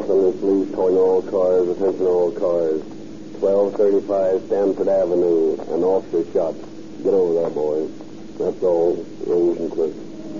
off on this lease calling all cars, attention all cars. 1235 Stanford Avenue, an officer shot. Get over there, boys. That's all. Rose and quick.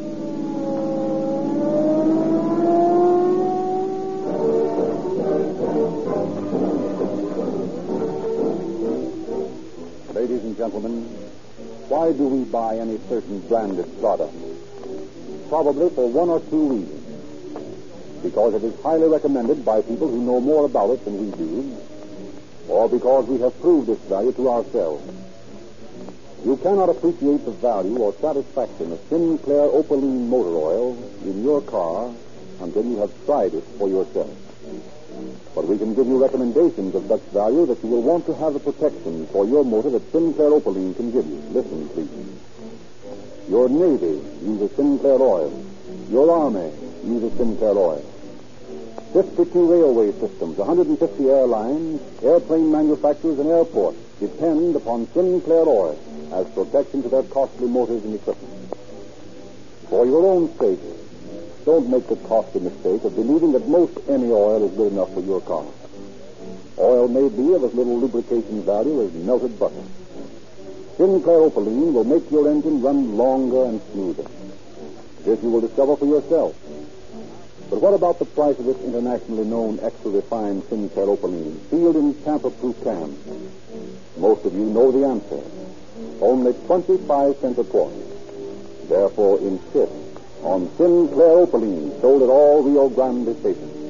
Ladies and gentlemen, why do we buy any certain branded product? Probably for one or two reasons. Because it is highly recommended by people who know more about it than we do, or because we have proved its value to ourselves. You cannot appreciate the value or satisfaction of Sinclair Opaline motor oil in your car until you have tried it for yourself. But we can give you recommendations of such value that you will want to have the protection for your motor that Sinclair Opaline can give you. Listen, please. Your Navy uses Sinclair oil. Your Army uses Sinclair oil. 52 railway systems, 150 airlines, airplane manufacturers, and airports depend upon Sinclair oil as protection to their costly motors and equipment. For your own sake, don't make the costly mistake of believing that most any oil is good enough for your car. Oil may be of as little lubrication value as melted butter. Sinclair Opaline will make your engine run longer and smoother. This you will discover for yourself. But what about the price of this internationally known extra-refined Sinclair Opaline, sealed in tamper-proof cans? Most of you know the answer. Only 25 cents a quart. Therefore, insist on Sinclair Opaline, sold at all Rio Grande stations.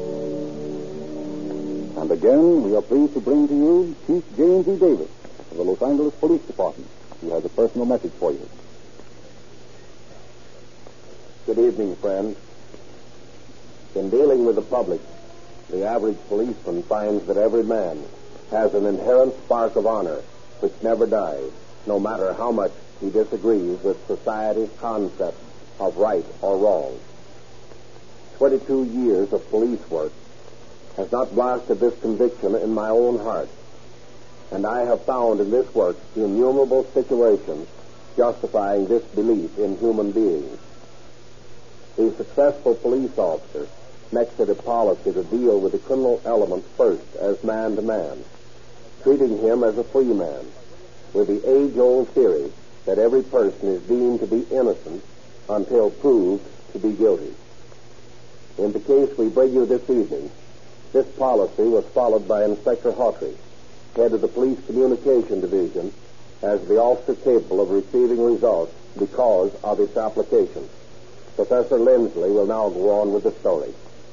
And again, we are pleased to bring to you Chief James E. Davis of the Los Angeles Police Department, who has a personal message for you. Good evening, friends. In dealing with the public, the average policeman finds that every man has an inherent spark of honor which never dies, no matter how much he disagrees with society's concept of right or wrong. 22 years of police work has not blasted this conviction in my own heart, and I have found in this work innumerable situations justifying this belief in human beings. The successful police officer makes it a policy to deal with the criminal element first as man to man, treating him as a free man, with the age-old theory that every person is deemed to be innocent until proved to be guilty. In the case we bring you this evening, this policy was followed by Inspector Hawtrey, head of the Police Communication Division, as the officer capable of receiving results because of its application. Professor Lindsley will now go on with the story.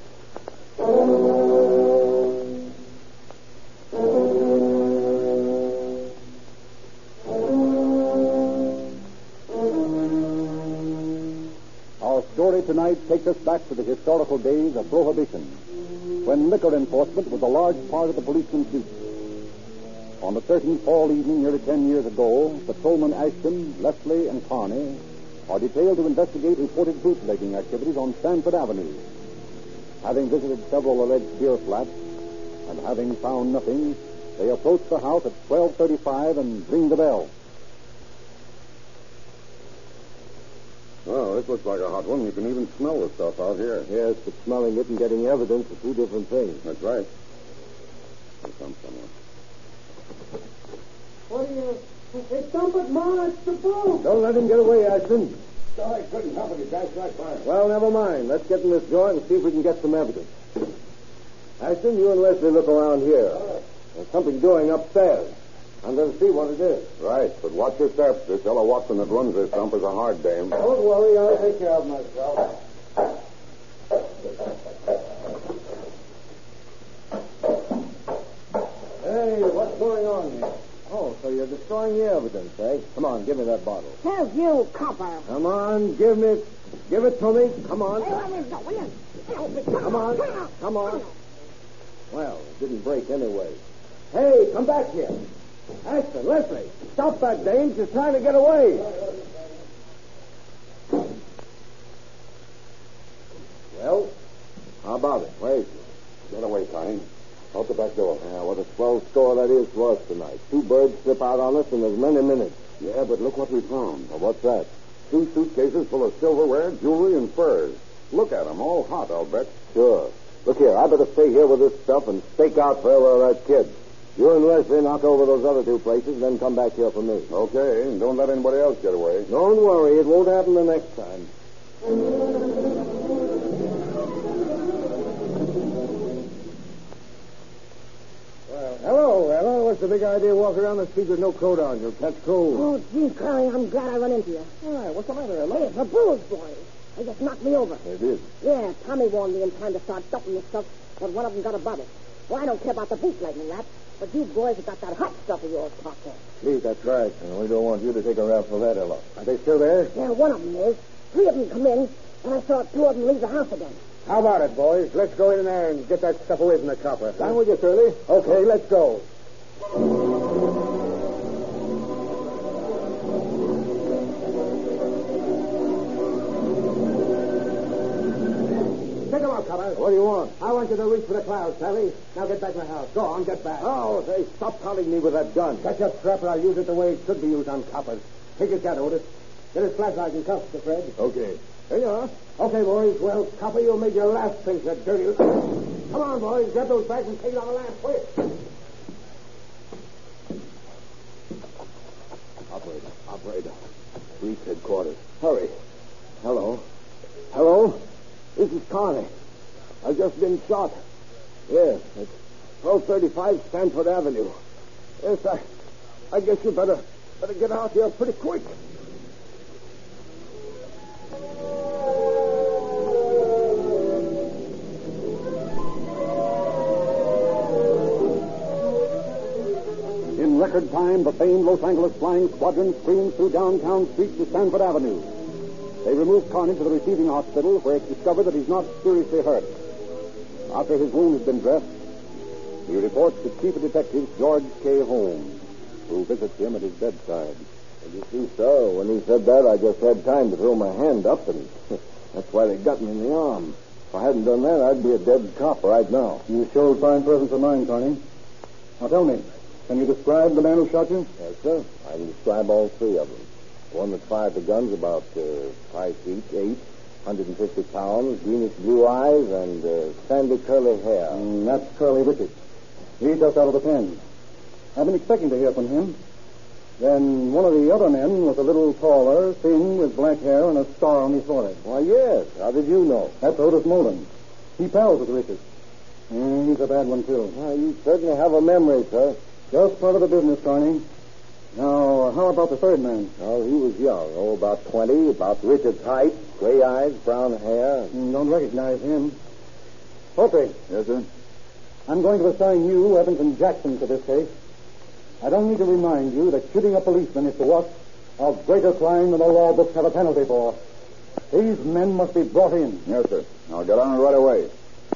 Our story tonight takes us back to the historical days of Prohibition, when liquor enforcement was a large part of the policeman's duty. On a certain fall evening nearly 10 years ago, Patrolman Ashton, Leslie, and Carney are detailed to investigate reported bootlegging activities on Stanford Avenue. Having visited several alleged beer flats and having found nothing, they approach the house at 12:35 and ring the bell. Oh, this looks like a hot one. You can even smell the stuff out here. Yes, but smelling it and getting evidence are two different things. That's right. Here comes someone. What do you... Hey, dump it, Ma. It's the boot. Don't let him get away, Ashton. I couldn't help it. He dashed right by us. Well, never mind. Let's get in this joint and see if we can get some evidence. Ashton, you and Leslie look around here. There's something doing upstairs. I'm going to see what it is. Right, but watch your steps. This fellow Watson that runs this dump is a hard dame. Don't worry. I'll take care of myself. Hey, what's going on here? Oh, so you're destroying the evidence, eh? Come on, give me that bottle. Help you, copper. Come on, give it to me. Come on. Hey, let me go, will you? Help me. Come on. Come on. Well, it didn't break anyway. Hey, come back here. Ashton, Leslie, stop that dame. She's trying to get away. Well, how about it? Wait. Get away, Connie. Out the back door. Yeah, what a swell score that is for us tonight. 2 birds slip out on us in as many minutes. Yeah, but look what we found. Well, what's that? 2 suitcases full of silverware, jewelry, and furs. Look at them, all hot, I'll bet. Sure. Look here, I better stay here with this stuff and stake out for that kid. You and Leslie knock over those other two places, then come back here for me. Okay, and don't let anybody else get away. Don't worry, it won't happen the next time. Well, hello. What's the big idea walking around the street with no coat on? You'll catch cold. Oh, gee, Curly, I'm glad I run into you. All right, what's the matter, Ella? Hey, the bulls, boys. They just knocked me over. They did. Yeah, Tommy warned me in time to start dumping this stuff, but one of them got above it. Well, I don't care about the bootlegging, that, but you boys have got that hot stuff of yours popped up. Gee, that's right. And we don't want you to take a rap for that, Ella. Are they still there? Yeah, one of them is. 3 of them come in, and I saw 2 of them leave the house again. How about it, boys? Let's go in there and get that stuff away from the copper. Down with you, Curly. Okay, let's go. Take them out, Copper. What do you want? I want you to reach for the clouds, Sally. Now get back in the house. Go on, get back. Oh, say, stop taunting me with that gun. Catch your strap, or I'll use it the way it should be used on coppers. Take his gat, Otis. Get his flashlight and cuffs, Sir Fred. Okay. Here you are. Okay, boys. Well, Copper, you'll make your last think that dirty... Come on, boys. Grab those bags and take it on the lamp. Quick. Operator. Police headquarters. Hurry. Hello. Hello? This is Carney. I've just been shot. Yes, it's 1235 Stanford Avenue. Yes, I guess you better get out here pretty quick. In record time, the famed Los Angeles Flying Squadron screamed through downtown streets to Stanford Avenue. They removed Carney to the receiving hospital, where it's discovered that he's not seriously hurt. After his wound has been dressed, he reports to Chief of Detectives George K. Holmes, who visits him at his bedside. You see, sir, when he said that, I just had time to throw my hand up, and that's why they got me in the arm. If I hadn't done that, I'd be a dead cop right now. You showed fine presence of mind, Carney. Now tell me, can you describe the man who shot you? Yes, sir. I can describe all 3 of them. The one that fired the gun's about 5 feet, 8, 150 pounds, greenish blue eyes, and sandy curly hair. That's Curly Richards. He's just out of the pen. I've been expecting to hear from him. Then one of the other men was a little taller, thin, with black hair and a scar on his forehead. Why, yes. How did you know? That's Otis Mullen. He pals with Richards. He's a bad one, too. Well, you certainly have a memory, sir. Just part of the business, Carney. Now, how about the third man? Oh, he was young. Oh, about 20, about Richard's height, gray eyes, brown hair. Don't recognize him. Opie. Yes, sir? I'm going to assign you, Evans and Jackson, to this case. I don't need to remind you that shooting a policeman is to us a greater crime than the law books have a penalty for. These men must be brought in. Yes, sir. I'll get on it right away.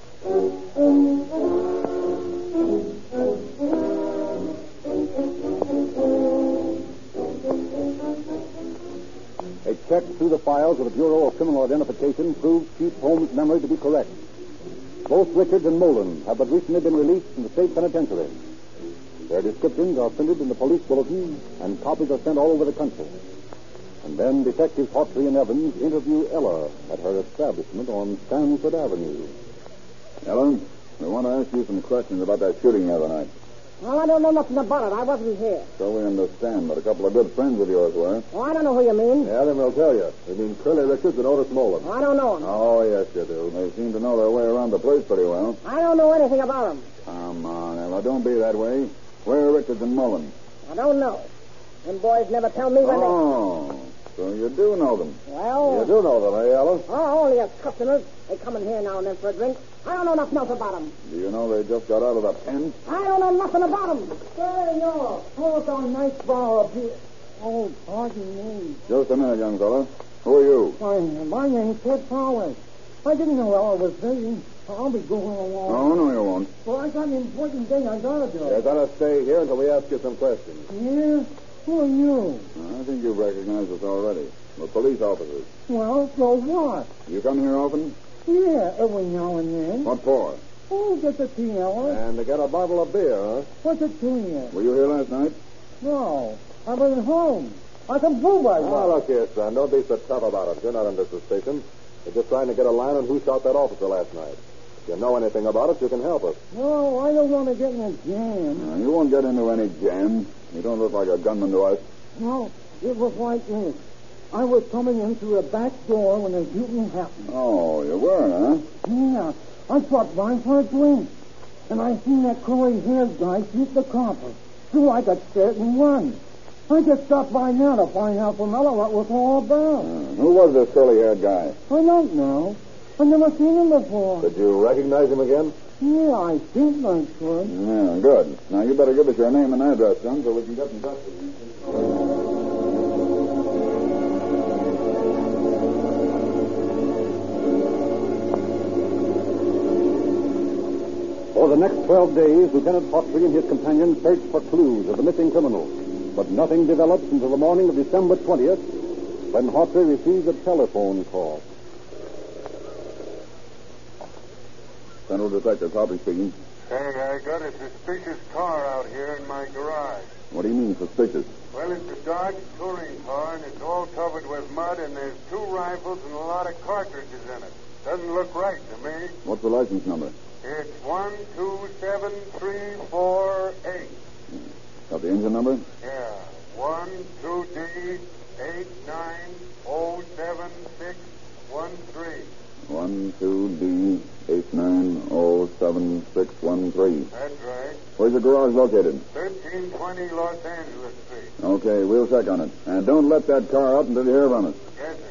A check through the files of the Bureau of Criminal Identification proved Chief Holmes' memory to be correct. Both Richards and Mullen have but recently been released from the state penitentiary. Their descriptions are printed in the police bulletin, and copies are sent all over the country. And then Detectives Hawtrey and Evans interview Ella at her establishment on Stanford Avenue. Ellen, we want to ask you some questions about that shooting the other night. Well, I don't know nothing about it. I wasn't here. So we understand, but a couple of good friends of yours were. Oh, I don't know who you mean. Yeah, then we'll tell you. We mean Curly Richards and Otis Mullen. Oh, I don't know him. Oh, yes, you do. They seem to know their way around the place pretty well. I don't know anything about him. Come on, Ella, don't be that way. Where are Richards and Mullen? I don't know. Them boys never tell me when Oh, so you do know them. Well... You do know them, eh, Ella? Oh, only as customers. They come in here now and then for a drink. I don't know nothing else about them. Do you know they just got out of the pen? I don't know nothing about them. There you are. Oh, it's a nice bar up here. Oh, pardon me. Just a minute, young fella. Who are you? Why, my name's Ted Powers. I didn't know Ella was busy. I'll be going along. Oh, no, you won't. Well, I got an important thing I gotta do. You're going to stay here until we ask you some questions. Yeah? Who are you? I think you've recognized us already. We're police officers. Well, so what? You come here often? Yeah, every now and then. What for? Oh, get the tea, Ella. And to get a bottle of beer, huh? What's it to you? Were you here last night? No, I wasn't home. I can prove I Now, was. look here, son. Don't be so tough about it. You're not under suspicion. We're just trying to get a line on who shot that officer last night. If you know anything about it, you can help us. No, I don't want to get in a jam. You won't get into any jam. You don't look like a gunman to us. No, it was like this. I was coming in through the back door when the shooting happened. Oh, you were, huh? Yeah, I dropped by for a drink. And I seen that curly-haired guy shoot the copper. So I got scared and run. I just stopped by now to find out from Ella what was all about. Who was this curly-haired guy? I don't know. I've never seen him before. Did you recognize him again? Yeah, I think I should. Yeah, good. Now, you better give us your name and address, son, so we can get in touch with you. For the next 12 days, Lieutenant Hawtrey and his companions searched for clues of the missing criminal. But nothing developed until the morning of December 20th, when Hawtrey received a telephone call. Central Detective Hawtrey speaking. Hey, I got a suspicious car out here in my garage. What do you mean, suspicious? Well, it's a Dodge touring car, and it's all covered with mud, and there's 2 rifles and a lot of cartridges in it. Doesn't look right to me. What's the license number? It's 127348. Got the engine number? Yeah, 12D89076613. 12D89076613. That's right. Where's the garage located? 1320 Los Angeles Street. Okay, we'll check on it. And don't let that car out until you hear from us. Yes, sir.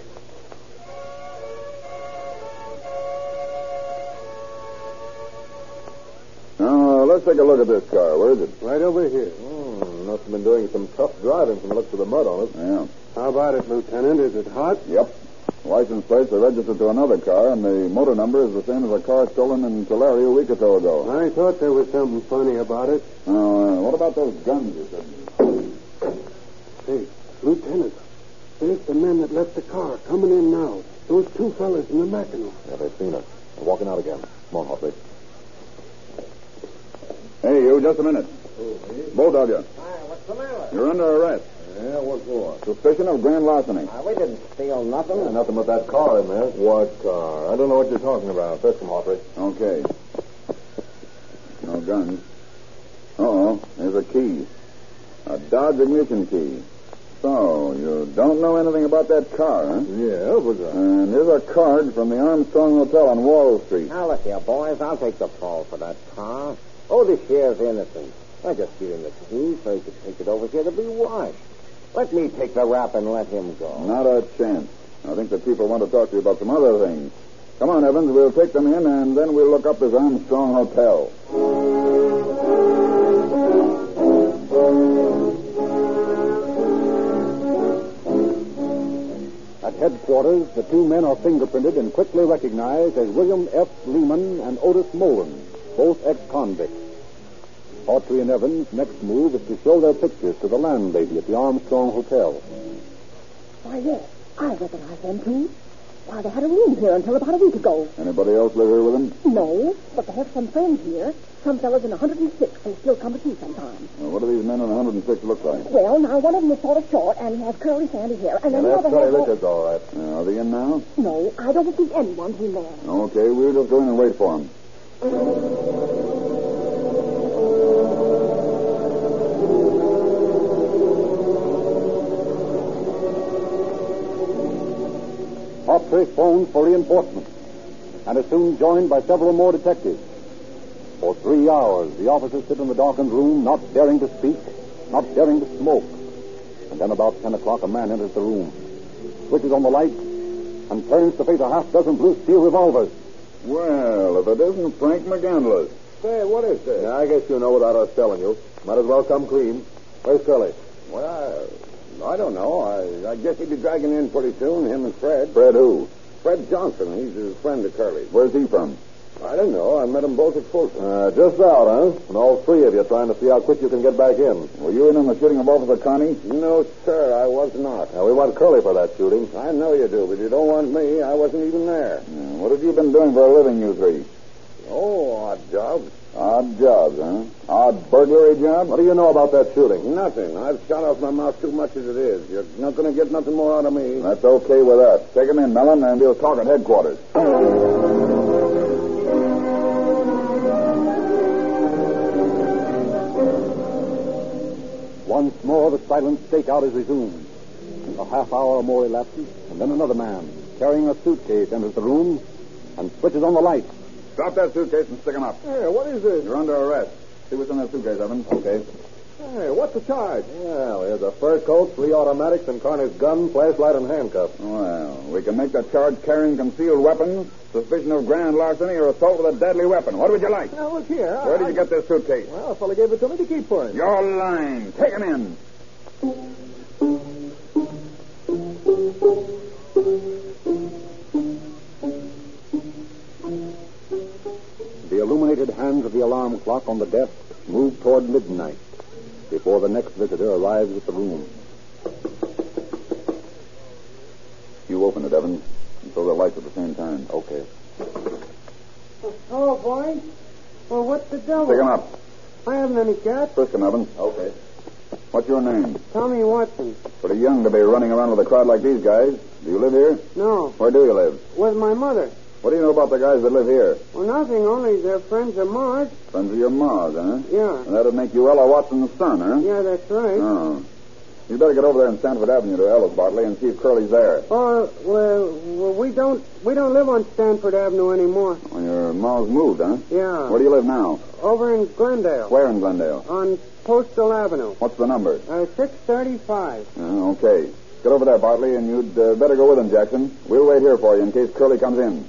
Now, let's take a look at this car. Where is it? Right over here. Must have been doing some tough driving from the looks of the mud on it. Yeah. How about it, Lieutenant? Is it hot? Yep. License plates are registered to another car, and the motor number is the same as a car stolen in Tulare a week or so ago. I thought there was something funny about it. What about those guns you said? Hey, Lieutenant, there's the men that left the car coming in now. Those 2 fellas in the Mackinac. Yeah, they've seen us. They're walking out again. Come on, Hawtrey. Hey, you, just a minute. Both of you. What's the matter? You're under arrest. Yeah, what for? Suspicion of grand larceny. We didn't steal nothing. Yeah, nothing but that car in there. What car? I don't know what you're talking about. Search them, Hawtrey. Okay. No guns. Uh-oh, there's a key. A Dodge ignition key. So, you don't know anything about that car, huh? Yeah, what's that? And here's a card from the Armstrong Hotel on Wall Street. Now, look here, boys. I'll take the fall for that car. Oh, the sheriff's innocent. I just give him the key so he could take it over here to be washed. Let me take the rap and let him go. Not a chance. I think the people want to talk to you about some other things. Come on, Evans. We'll take them in, and then we'll look up this Armstrong Hotel. At headquarters, the 2 men are fingerprinted and quickly recognized as William F. Lehman and Otis Molan, both ex-convicts. Hawtrey and Evans' next move is to show their pictures to the landlady at the Armstrong Hotel. Why, yes, I recognize them, too. Why, they had a room here until about a week ago. Anybody else live here with them? No, but they have some friends here. Some fellows in 106 who still come to see sometimes. Well, what do these men in 106 look like? Well, now, one of them is sort of short, and he has curly sandy hair, and then the that's other Charlie has... Richards, all right. Are they in now? No, I don't see anyone in there. Okay, we'll just go in and wait for them. Hawtrey phones for reinforcements and is soon joined by several more detectives. For 3 hours, the officers sit in the darkened room, not daring to speak, not daring to smoke. And then about 10 o'clock, a man enters the room, switches on the light, and turns to face a half-dozen blue steel revolvers. Well, if it isn't Frank McGandless. Say, what is this? Yeah, I guess you know without us telling you. Might as well come clean. Where's Curly? Well, I don't know. I guess he'll be dragging in pretty soon, him and Fred. Fred who? Fred Johnson. He's his friend of Curly's. Where's he from? I don't know. I met them both at Folsom. Just out, huh? And all 3 of you trying to see how quick you can get back in. Were you in on the shooting of Officer Connie? No, sir, I was not. Now, we want Curly for that shooting. I know you do, but you don't want me. I wasn't even there. What have you been doing for a living, you 3? Oh, odd jobs. Odd jobs, huh? Odd burglary jobs? What do you know about that shooting? Nothing. I've shot off my mouth too much as it is. You're not going to get nothing more out of me. That's okay with us. Take him in, Mellon, and we'll talk at headquarters. more, the silent stakeout is resumed. A half hour or more elapses, and then another man, carrying a suitcase, enters the room and switches on the light. Drop that suitcase and stick him up. Hey, what is this? You're under arrest. See what's in that suitcase, Evans. Okay. Hey, what's the charge? Well, here's a fur coat, 3 automatics, and Carney's gun, flashlight, and handcuffs. Well, we can make the charge carrying concealed weapons, suspicion of grand larceny, or assault with a deadly weapon. What would you like? Now, look here. Where did you get this suitcase? Well, a fellow gave it to me to keep for him. You're lying. Take him in. The illuminated hands of the alarm clock on the desk move toward midnight before the next visitor arrives at the room. You open it, Evans, and throw the lights at the same time. Okay. Hello, boys. Well, what's the devil? Pick him up. I haven't any cats. Frisk him, Evans. Okay. What's your name? Tommy Watson. Pretty young to be running around with a crowd like these guys. Do you live here? No, Where do you live? with my mother. What do you know about the guys that live here? Well, nothing, only they're friends of Marge. Friends of your ma's, huh? Yeah. And that'd make you Ella Watson's son, huh? Yeah, that's right. Oh. You better get over there on Stanford Avenue to Ella's, Bartley, and see if Curly's there. Oh, well, we don't live on Stanford Avenue anymore. Well, your ma's moved, huh? Yeah. Where do you live now? Over in Glendale. Where in Glendale? On Postal Avenue. What's the number? 635. Okay. Get over there, Bartley, and you'd better go with him, Jackson. We'll wait here for you in case Curly comes in.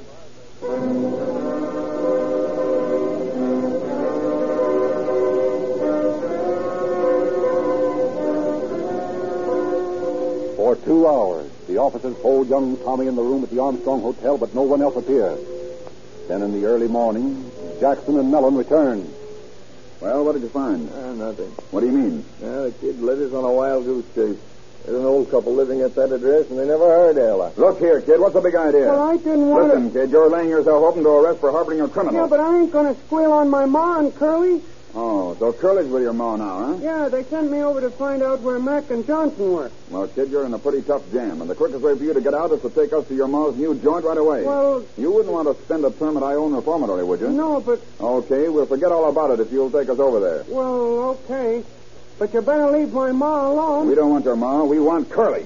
For 2 hours, the officers hold young Tommy in the room at the Armstrong Hotel, but no one else appears. Then in the early morning, Jackson and Mellon return. Well, what did you find? Nothing. What do you mean? The kid led us on a wild goose chase. There's an old couple living at that address, and they never heard Ella. Look here, kid. What's the big idea? Well, I didn't want Listen, kid, you're laying yourself open to arrest for harboring a criminal. Yeah, but I ain't going to squeal on my ma and Curly. Oh, so Curly's with your ma now, huh? Yeah, they sent me over to find out where Mac and Johnson were. Well, kid, you're in a pretty tough jam, and the quickest way for you to get out is to take us to your ma's new joint right away. Well... You wouldn't want to spend a term at Ione Reformatory, would you? No, but... Okay, we'll forget all about it if you'll take us over there. Well, okay. But you better leave my ma alone. We don't want your ma. We want Curly.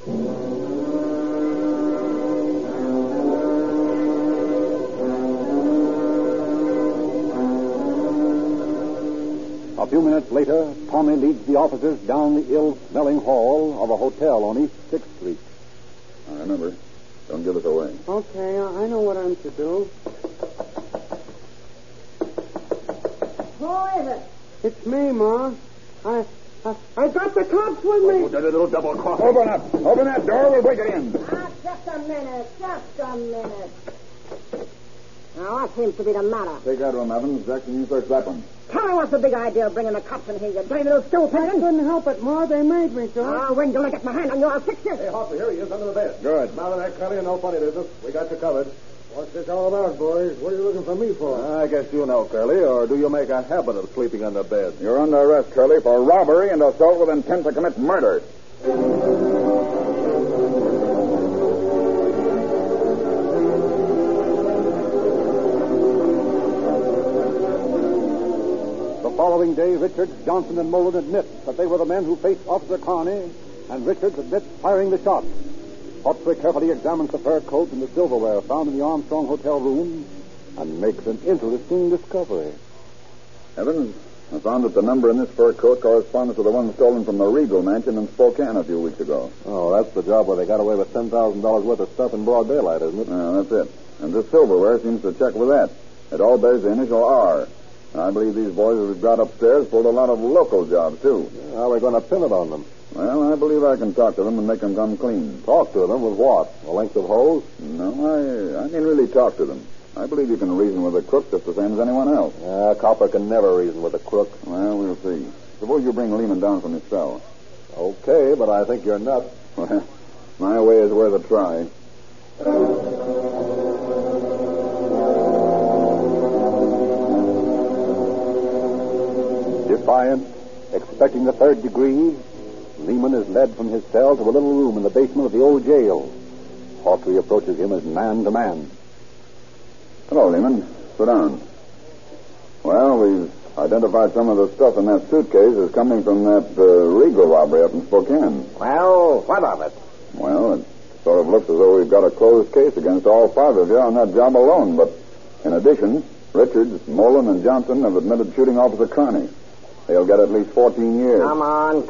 A few minutes later, Tommy leads the officers down the ill-smelling hall of a hotel on East 6th Street. Now, remember, don't give us away. Okay, I know what I'm to do. Who is it? It's me, Ma. I got the cops with me. That little double cross. Open up. Open that door. We'll break it in. Just a minute. Now, what seems to be the matter? Take that room, Evans. Jackson, you search that one. Tell me what's the big idea of bringing the cops in here, you dirty little stool I pigeon. couldn't help it, Ma. They made me, sir. Oh, when do I get my hand on you, I'll fix you. Hey, Hopper, here he is under the bed. Good. Now that Curly and no funny business. We got you covered. What's this all about, boys? What are you looking for me for? I guess you know, Curly, or do you make a habit of sleeping under bed? You're under arrest, Curly, for robbery and assault with intent to commit murder. The following day, Richards, Johnson, and Mullen admit that they were the men who faced Officer Carney, and Richards admits firing the shots. Hopper carefully examines the fur coat and the silverware found in the Armstrong Hotel room and makes an interesting discovery. Evans, I found that the number in this fur coat corresponds to the one stolen from the Regal Mansion in Spokane a few weeks ago. Oh, that's the job where they got away with $10,000 worth of stuff in broad daylight, isn't it? Yeah, that's it. And this silverware seems to check with that. It all bears the initial R. I believe these boys that we've got upstairs pulled a lot of local jobs, too. How are we going to pin it on them? Well, I believe I can talk to them and make them come clean. Talk to them with what? A length of hose? No, I didn't really talk to them. I believe you can reason with a crook just the same as anyone else. A copper can never reason with a crook. Well, we'll see. Suppose you bring Lehman down from his cell. Okay, but I think you're nuts. Well, my way is worth a try. Defiant, expecting the third degree, Lehman is led from his cell to a little room in the basement of the old jail. Hawtrey approaches him as man to man. Hello, Lehman. Sit down. Well, we've identified some of the stuff in that suitcase as coming from that Regal robbery up in Spokane. Well, what of it? Well, it sort of looks as though we've got a closed case against all 5 of you on that job alone. But in addition, Richards, Mullen, and Johnson have admitted shooting Officer Carney. They'll get at least 14 years. Come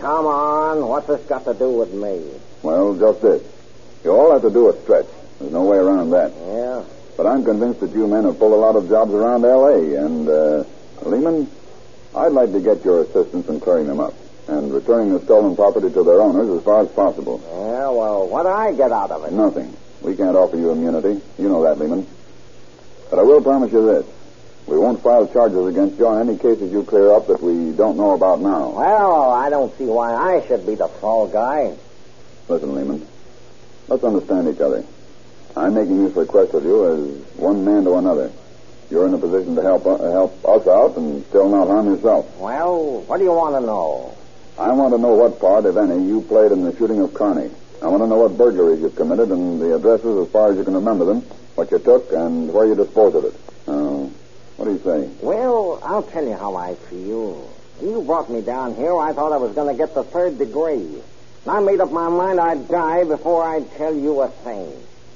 on. What's this got to do with me? Well, just this. You all have to do a stretch. There's no way around that. Yeah? But I'm convinced that you men have pulled a lot of jobs around L.A., and, Lehman, I'd like to get your assistance in clearing them up and returning the stolen property to their owners as far as possible. Yeah, well, what do I get out of it? Nothing. We can't offer you immunity. You know that, Lehman. But I will promise you this. We won't file charges against you on any cases you clear up that we don't know about now. Well, I don't see why I should be the fall guy. Listen, Lehman. Let's understand each other. I'm making this request of you as one man to another. You're in a position to help us out and still not harm yourself. Well, what do you want to know? I want to know what part, if any, you played in the shooting of Carney. I want to know what burglaries you've committed and the addresses as far as you can remember them, what you took, and where you disposed of it. What do you say? Well, I'll tell you how I feel. When you brought me down here, I thought I was going to get the 3rd degree. I made up my mind I'd die before I'd tell you a thing.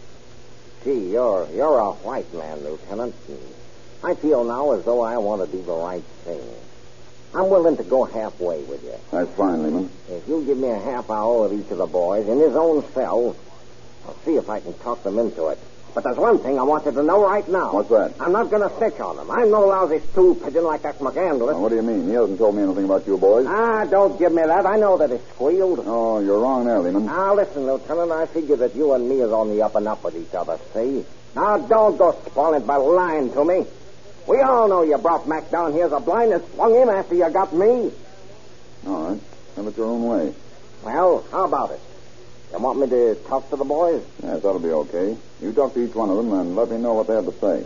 Gee, you're a white man, Lieutenant. I feel now as though I want to do the right thing. I'm willing to go halfway with you. That's fine, Lehman. If you'll give me a half hour with each of the boys in his own cell, I'll see if I can talk them into it. But there's one thing I want you to know right now. What's that? I'm not going to snitch on them. I'm no lousy stool pigeon like that McAndler. What do you mean? He hasn't told me anything about you boys. Don't give me that. I know that it's squealed. Oh, you're wrong there, Lehman. Now, listen, Lieutenant, I figure that you and me is on the up and up with each other, see? Now, don't go spoiling by lying to me. We all know you brought Mac down here as a blind and swung him after you got me. All right. Have it your own way. Well, how about it? You want me to talk to the boys? Yes, that'll be okay. You talk to each one of them and let me know what they have to say.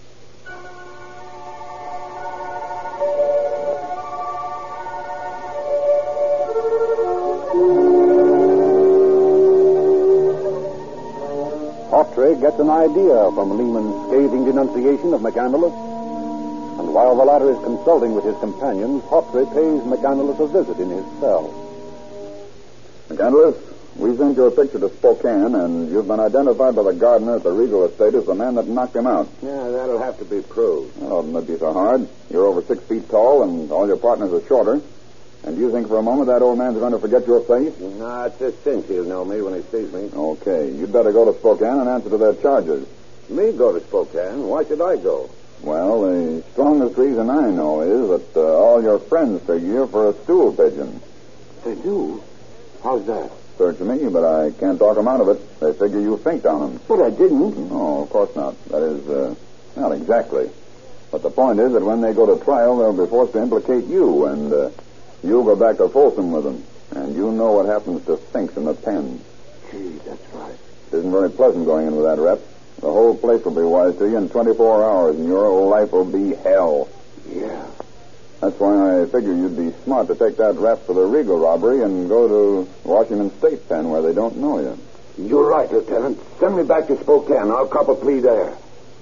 Hawtrey gets an idea from Lehman's scathing denunciation of McAndalus. And while the latter is consulting with his companions, Hawtrey pays McAndalus a visit in his cell. McAndalus, we sent your picture to Spokane, and you've been identified by the gardener at the Regal estate as the man that knocked him out. Yeah, that'll have to be proved. Well, it wouldn't be so hard. You're over 6 feet tall, and all your partners are shorter. And do you think for a moment that old man's going to forget your face? No, it's a cinch he'll know me when he sees me. Okay, you'd better go to Spokane and answer to their charges. Me go to Spokane? Why should I go? Well, the strongest reason I know is that all your friends figure you for a stool pigeon. They do? How's that? Search me, but I can't talk them out of it. They figure you finked on them. But I didn't. No, of course not. That is, not exactly. But the point is that when they go to trial, they'll be forced to implicate you, and you'll go back to Folsom with them. And you know what happens to Finks in the pen. Gee, that's right. It isn't very pleasant going in with that rep. The whole place will be wise to you in 24 hours, and your whole life will be hell. Yeah. That's why I figure you'd be smart to take that rap for the Regal robbery and go to Washington State Pen where they don't know you. You're right, Lieutenant. Send me back to Spokane. I'll cop a plea there.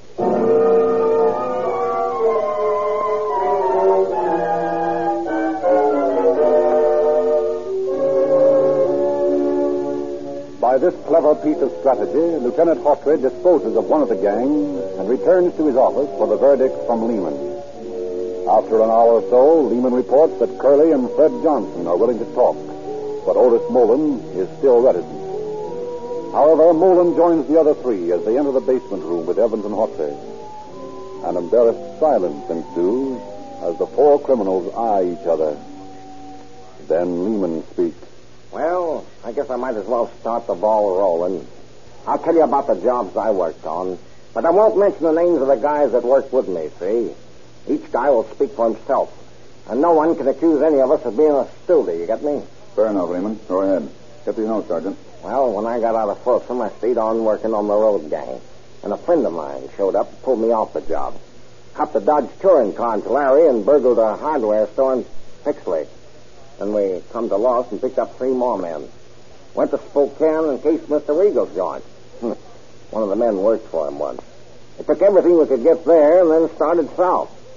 By this clever piece of strategy, Lieutenant Hawtrey disposes of one of the gang and returns to his office for the verdict from Lehman. After an hour or so, Lehman reports that Curley and Fred Johnson are willing to talk, but Otis Mullen is still reticent. However, Mullen joins the other three as they enter the basement room with Evans and Hawtrey. An embarrassed silence ensues as the 4 criminals eye each other. Then Lehman speaks. Well, I guess I might as well start the ball rolling. I'll tell you about the jobs I worked on, but I won't mention the names of the guys that worked with me, see? Each guy will speak for himself, and no one can accuse any of us of being a stoolie, you get me? Fair enough, Lehman. Go ahead. Get these notes, Sergeant. Well, when I got out of Folsom, I stayed on working on the road gang, and a friend of mine showed up and pulled me off the job. Copped a Dodge touring car in Tulare and burgled a hardware store in Pixley. Then we come to Lost and picked up 3 more men. Went to Spokane and cased Mr. Regal's joint. One of the men worked for him once. They took everything we could get there and then started south.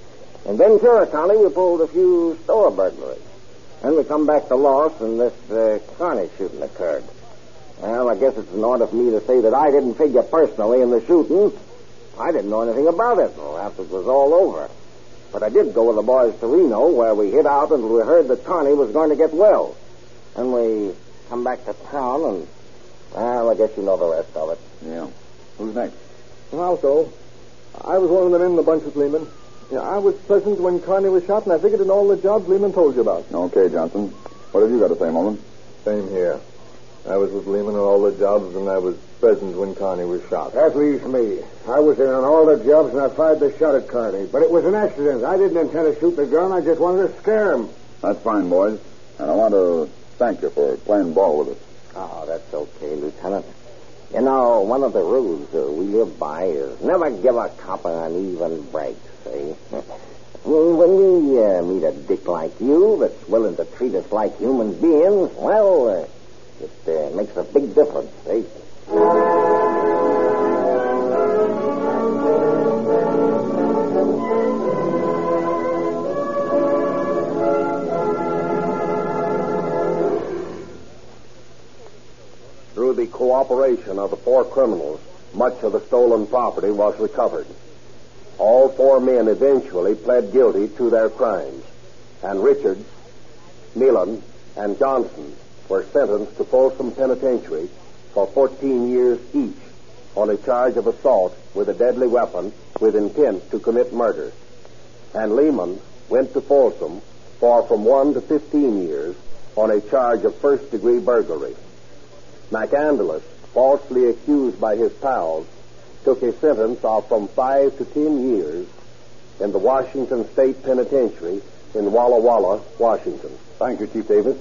In Ventura County, we pulled a few store burglaries. Then we come back to Lost, and this Kearney shooting occurred. Well, I guess it's in order for me to say that I didn't figure personally in the shooting. I didn't know anything about it after it was all over. But I did go with the boys to Reno, where we hid out until we heard that Kearney was going to get well. Then we come back to town, and, well, I guess you know the rest of it. Yeah. Who's next? I'll go. I was one of the men in the bunch with Lehman. Yeah, I was present when Kearney was shot, and I figured in all the jobs Lehman told you about. Okay, Johnson. What have you got to say, Mullen? Same here. I was with Lehman on all the jobs, and I was present when Kearney was shot. That leaves me. I was in on all the jobs, and I fired the shot at Kearney. But it was an accident. I didn't intend to shoot the gun. I just wanted to scare him. That's fine, boys. And I want to thank you for playing ball with us. Oh, that's okay, Lieutenant. You know, one of the rules we live by is never give a cop an uneven break, see? When we meet a dick like you that's willing to treat us like human beings, well, it makes a big difference, see? Through the cooperation of the 4 criminals, much of the stolen property was recovered. All 4 men eventually pled guilty to their crimes, and Richards, Nealon, and Johnson were sentenced to Folsom Penitentiary for 14 years each on a charge of assault with a deadly weapon with intent to commit murder. And Lehman went to Folsom for from 1 to 15 years on a charge of first-degree burglary. McAndalus, falsely accused by his pals, took a sentence of from 5 to 10 years in the Washington State Penitentiary in Walla Walla, Washington. Thank you, Chief Davis.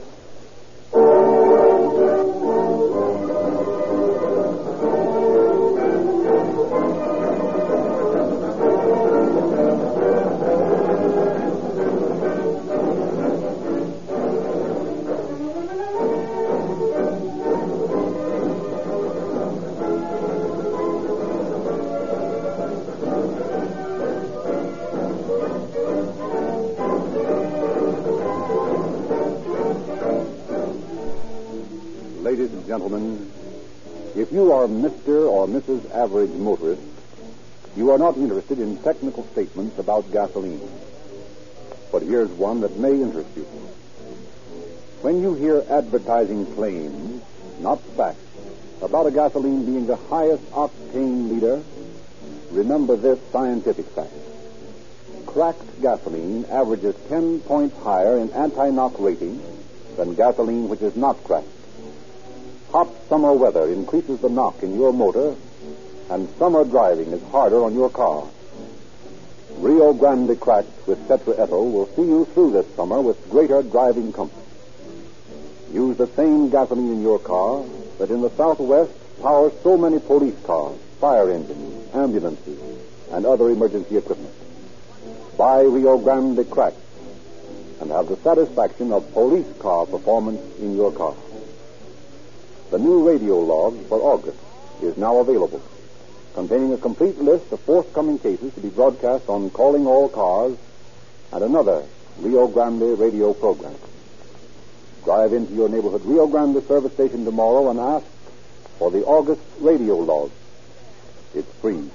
Ladies and gentlemen, if you are Mr. or Mrs. Average Motorist, you are not interested in technical statements about gasoline. But here's one that may interest you. When you hear advertising claims, not facts, about a gasoline being the highest octane leader, remember this scientific fact. Cracked gasoline averages 10 points higher in anti-knock rating than gasoline which is not cracked. Hot summer weather increases the knock in your motor, and summer driving is harder on your car. Rio Grande Cracked with tetraethyl will see you through this summer with greater driving comfort. Use the same gasoline in your car that in the Southwest powers so many police cars, fire engines, ambulances, and other emergency equipment. Buy Rio Grande Cracked and have the satisfaction of police car performance in your car. The new radio log for August is now available, containing a complete list of forthcoming cases to be broadcast on Calling All Cars and another Rio Grande radio program. Drive into your neighborhood Rio Grande service station tomorrow and ask for the August radio log. It's free.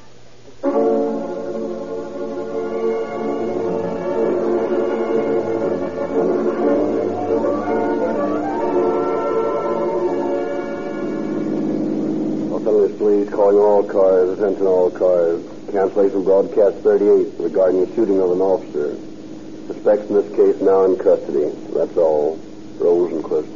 Police calling all cars, attention all cars. Cancellation broadcast 38 regarding the shooting of an officer. Suspects in this case now in custody. That's all. Rosenquist.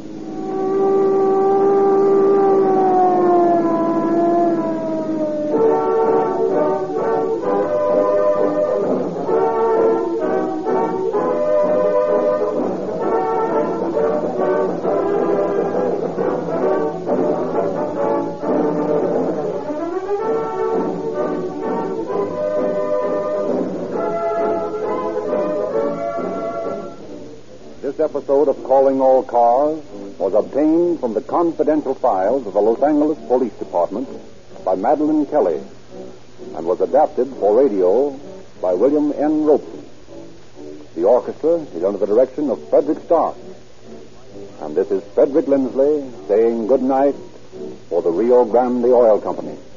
This episode of Calling All Cars was obtained from the confidential files of the Los Angeles Police Department by Madeline Kelly and was adapted for radio by William N. Robeson. The orchestra is under the direction of Frederick Stark. And this is Frederick Lindsley saying good night for the Rio Grande Oil Company.